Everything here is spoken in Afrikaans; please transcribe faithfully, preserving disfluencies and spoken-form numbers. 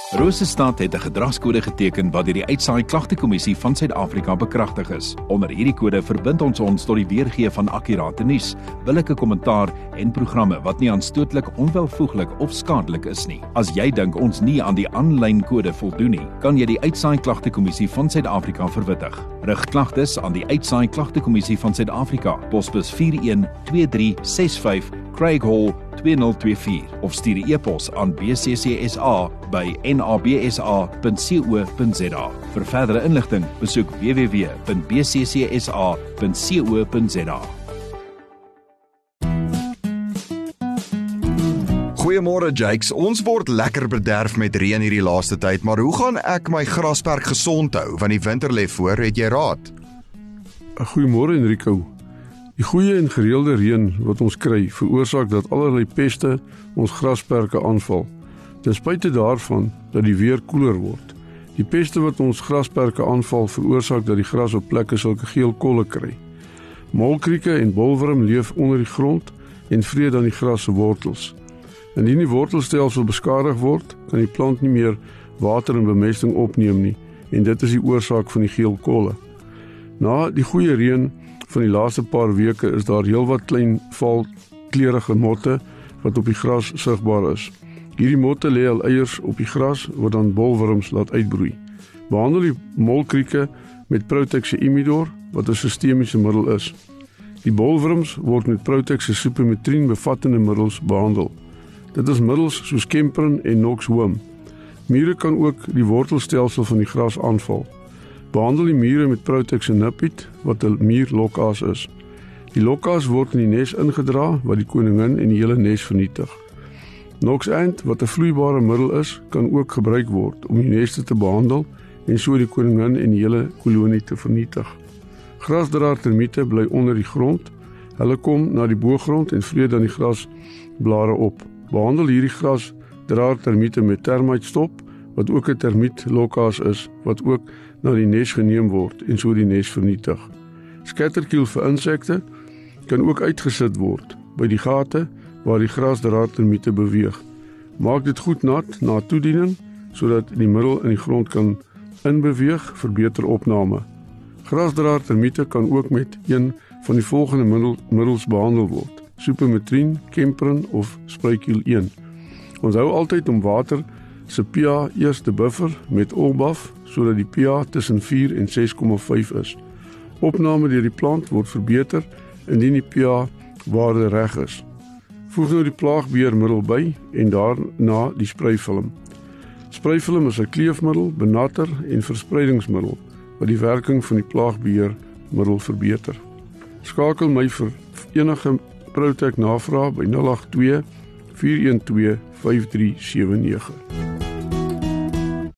Rosestad het 'n gedragskode geteken wat deur die Uitsaai Klagtekommissie van Suid-Afrika bekragtig is. Onder hierdie kode verbind ons ons tot die weergee van akkurate nuus, billike kommentaar en programme wat nie aanstootlik, onwelvoeglik of skadelik is nie. As jy dink ons nie aan die aanlyn kode voldoen nie, kan jy die Uitsaai Klagtekommissie van Suid-Afrika verwittig. Rig klagtes aan die Uitsaai Klagtekommissie van Suid-Afrika, posbus vier een twee drie ses vyf, Craig Hall twee nul twee vier of stuur 'n e-pos aan b c c s a by n a b s a punt co punt z a. Vir verdere inligting, besoek w w w punt b c c s a punt co punt z a. Goeiemôre Jakes, ons word lekker bederf met reën hierdie laaste tyd, maar hoe gaan ek my grasperk gesond hou, want die winter lê voor, het jy raad? Goeiemôre Enrico. Die goeie en gereelde reën wat ons kry, veroorsaak dat allerlei peste ons grasperke aanval. Ten spyte daarvan dat die weer koeler word. Die peste wat ons grasperke aanval, veroorsaak dat die gras op plekke sulke geel kolle kry. Molkrieke en bolwurm leef onder die grond en vreet dan die gras se wortels. Indien die wortelstelsel beskadig word, kan die plant nie meer water en bemesting opneem nie, en dit is die oorsaak van die geel kolle. Na die goeie reën van die laaste paar weke is daar heelwat klein valkleurige motte wat op die gras sigbaar is. Hierdie motte lê al eiers op die gras wat dan bolwurms laat uitbroei. Behandel die molkrieke met Protex Imidor wat 'n sistemiese middel is. Die bolwurms word met Protex Supermetrin bevattende middels behandel. Dit is middels soos Kemprin en Noxworm. Mure kan ook die wortelstelsel van die gras aanval. Behandel die mure met Protex Nipit wat 'n muurlokkaas is. Die lokkaas word in die nes ingedra wat die koningin en die hele nes vernietig. Noxant wat 'n vloeibare middel is, kan ook gebruik word om die neste te behandel en so die koningin en die hele kolonie te vernietig. Grasdraer termiete bly onder die grond. Hulle kom na die boogrond en vreet dan die grasblare op. Behandel hierdie grasdraer termiete met termite stop wat ook 'n termietlokkaas is wat ook na die nes geneem word en so die nes vernietig. Scatterkill vir insekte kan ook uitgesit word by die gate waar die grasdraer termiete beweeg. Maak dit goed nat na toediening sodat die middel in die grond kan inbeweeg vir beter opname. Grasdraer termiete kan ook met een van die volgende middel, middels behandel word: Supermetrin, Kemprin of Sprykiel een. Onthou altyd om water se pH eers te buffer met Olbaf sodat die pH tussen vier en ses komma vyf is. Opname deur die plant word verbeter indien die pH waarde reg is. Voeg nou die plaagbeheermiddel by en daarna die sprayfilm. Sprayfilm is 'n kleefmiddel, benatter en verspreidingsmiddel wat die werking van die plaagbeheermiddel verbeter. Skakel my vir enige Protek navraag by nul agt twee vier een twee vyf drie sewe nege.